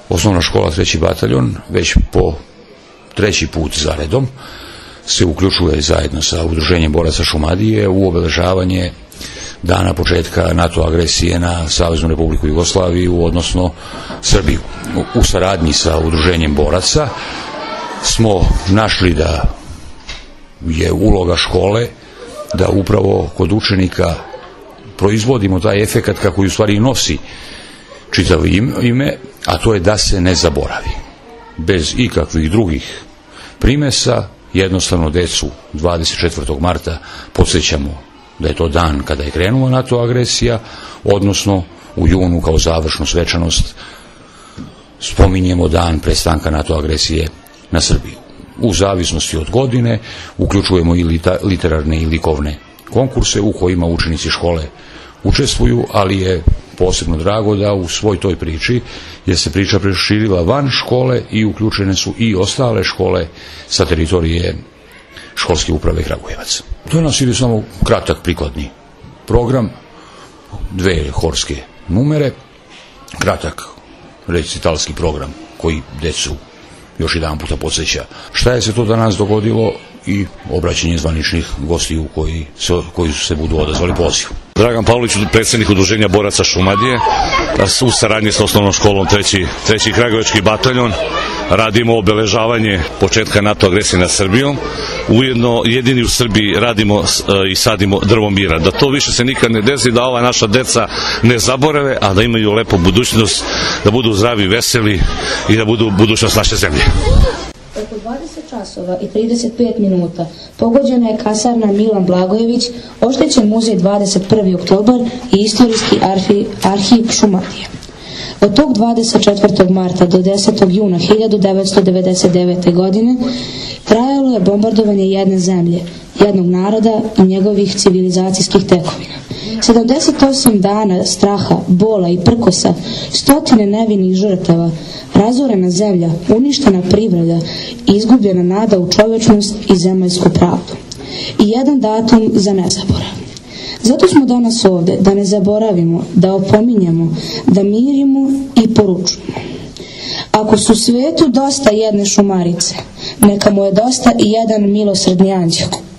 Osnovna škola 3. bataljon već po 3. put zaredom se uključuje zajedno sa Udruženjem boraca Šumadije u obeležavanje dana početka NATO agresije na Saveznu Republiku Jugoslaviju, odnosno Srbiju. U saradnji sa Udruženjem boraca smo našli da je uloga škole da upravo kod učenika proizvodimo taj efekat kako u stvari nosi čitavo ime, a to je da se ne zaboravi. Bez ikakvih drugih primesa, jednostavno decu 24. marta podsjećamo da je to dan kada je krenula NATO agresija, odnosno u junu kao završnu svečanost spominjemo dan prestanka NATO agresije na Srbiju. U zavisnosti od godine uključujemo i literarne i likovne konkurse u kojima učenici škole učestvuju, ali je posebno drago da u svoj toj priči je se priča proširila van škole i uključene su i ostale škole sa teritorije školske uprave Kragujevac. To nas ide samo kratak prikladni program, 2 horske numere, kratak recitalski program koji decu još jedan puta podsjeća šta je se to danas dogodilo i obraćanje zvaničnih gostiju koji se budu odazvali pozivu. Dragan Pavlović, predsjednik Udruženja boraca Šumadije, u saradnji sa osnovnom školom 3. Kragujevački bataljon radimo obeležavanje početka NATO agresije na Srbiju. Ujedno jedini u Srbiji radimo i sadimo drvo mira. Da to više se nikad ne desi, da ova naša deca ne zaborave, a da imaju lepu budućnost, da budu zdravi, veseli i da budu budućnost naše zemlje. Oko 20 časova i 35 minuta pogođena je kasarna Milan Blagojević, oštećen muzej 21. oktobar i istorijski arhiv Šumadije. Od tog 24. marta do 10. juna 1999. godine trajalo je bombardovanje jedne zemlje, jednog naroda i njegovih civilizacijskih tekovina. 78 dana straha, bola i prkosa, stotine nevinih žrtava, razorena zemlja, uništena privreda i izgubljena nada u čovečnost i zemaljsku pravdu. I jedan datum za nezaborav. Zato smo danas ovdje, da ne zaboravimo, da opominjemo, da mirimo i poručujemo. Ako su svijetu dosta jedne šumarice, neka mu je dosta i jedan milosrdni anđeo.